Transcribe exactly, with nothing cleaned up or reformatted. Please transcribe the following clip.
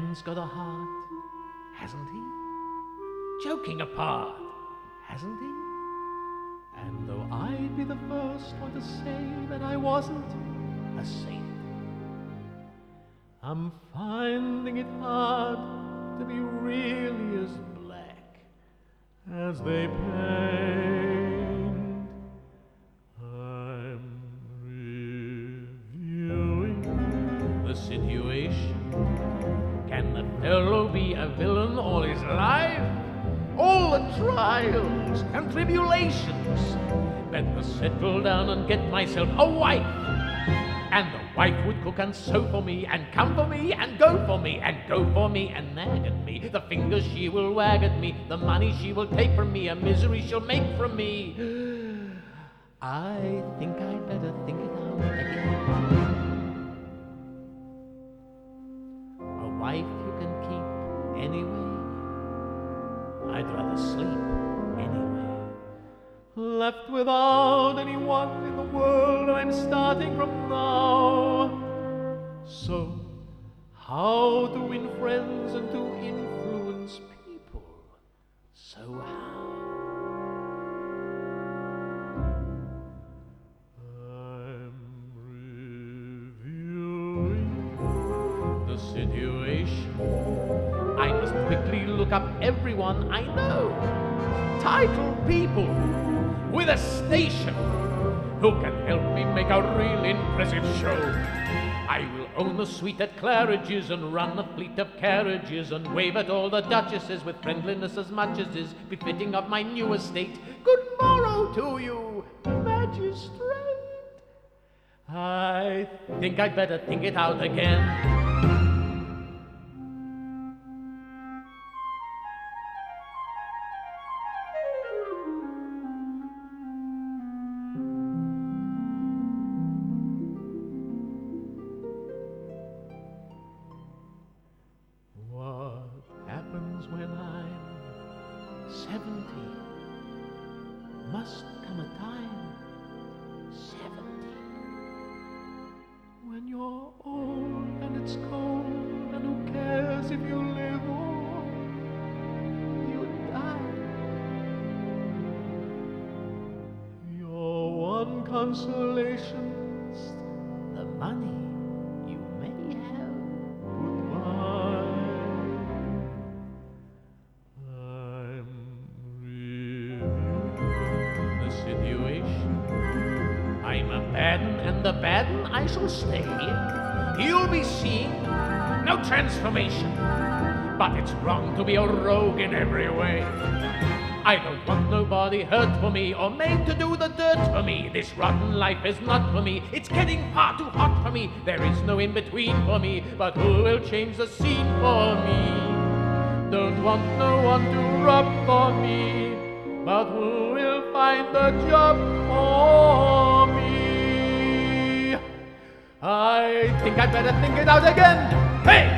man's got a heart, hasn't he? Joking apart, hasn't he? And though I'd be the first one to say that I wasn't a saint, I'm finding it hard to be really as black as they paint. I'm reviewing the situation. Can the fellow be a villain all his life? All the trials and tribulations. Better settle down and get myself a wife. And the wife would cook and sew for me, and come for me, and go for me, and go for me, and nag at me. The fingers she will wag at me, the money she will take from me, a misery she'll make from me. I think I'd better think it out again. A wife you can keep anyway. I'd rather sleep anyway. Left without anyone in the world, I'm starting from now. So, how to win friends and to influence people? So how? I'm reviewing the situation. I must quickly look up everyone I know. Titled people with a station who can help me make a real impressive show. I will own the suite at Claridge's and run a fleet of carriages and wave at all the duchesses with friendliness as much as is befitting of my new estate. Good morrow to you, magistrate. I think I'd better think it out again. When I'm seventy, must come a time, seventy, when you're old and it's cold, and who cares if you live or you die? Your one consolation's the money you may have put by. I'm a bad un, and the bad un I shall stay. You'll be seeing no transformation, but it's wrong to be a rogue in every way. I don't want nobody hurt for me or made to do the dirt for me. This rotten life is not for me. It's getting far too hot for me. There is no in-between for me, but who will change the scene for me? Don't want no one to rub for me, but who will find the job for me? I think I'd better think it out again. Hey!